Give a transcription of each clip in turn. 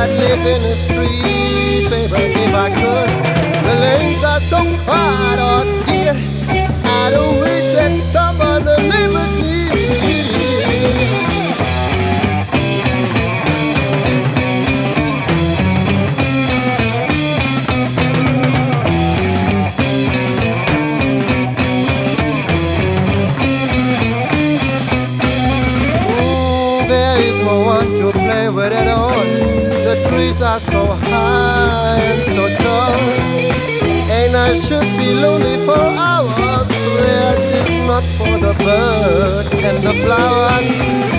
I'd live in the street, baby, if I could. The lanes are so quiet, oh dear, I don't wish that someone to live with me. There is no one to play with at all. The trees are so high and so tall, and I should be lonely for hours. That is not for the birds and the flowers.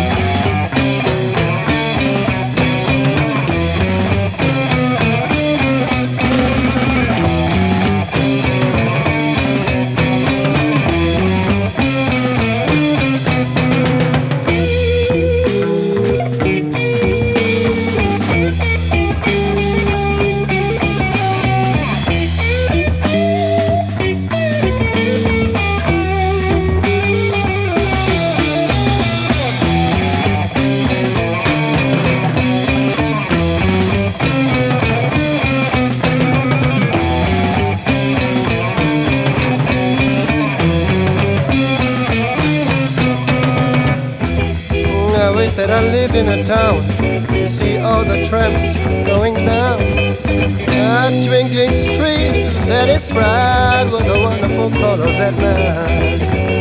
I wish that I lived in a town to see all the tramps going down a twinkling street that is bright with the wonderful colors at night.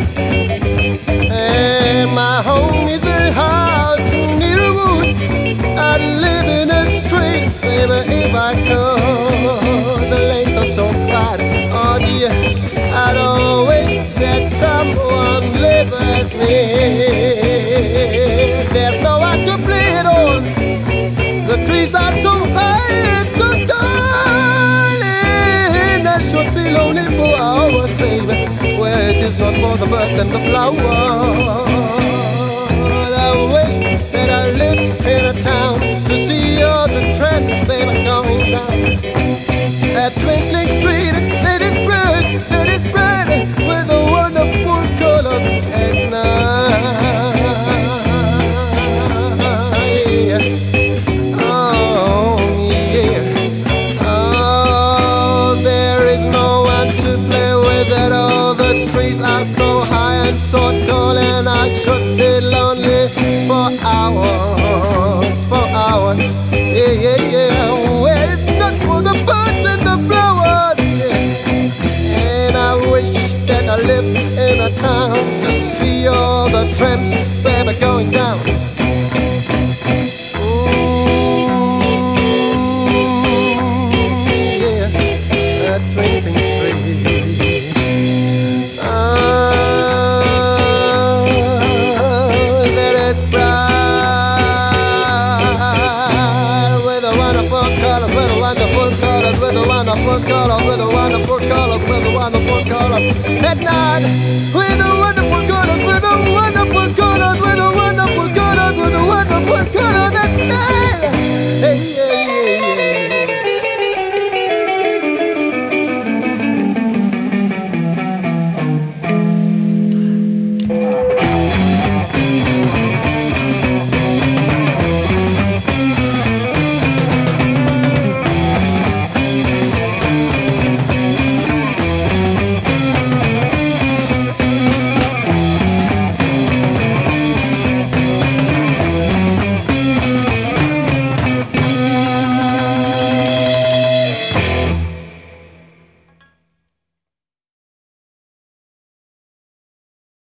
And my home is a house near a wood. I'd live in a street, baby, if I could. The lanes are so quiet, oh dear, I'd always let someone live with me. There's no one to play it on. The trees are so high and so tall, and I should be lonely for hours, baby, where it is not for the birds and the flowers. I wish that I lived in a town to see all the tramps, baby, going down a twinkling street that is bright with the wonderful colors at night. Are so high and so tall, and I should be lonely for hours, yeah, yeah, yeah. Well, it's not for the birds and the flowers, yeah. And I wish that I lived in a town to see all the tramps, baby, going down. Yeah, that twinkling street. With the wonderful colors at night, with the wonderful colors, with the wonderful colors, with the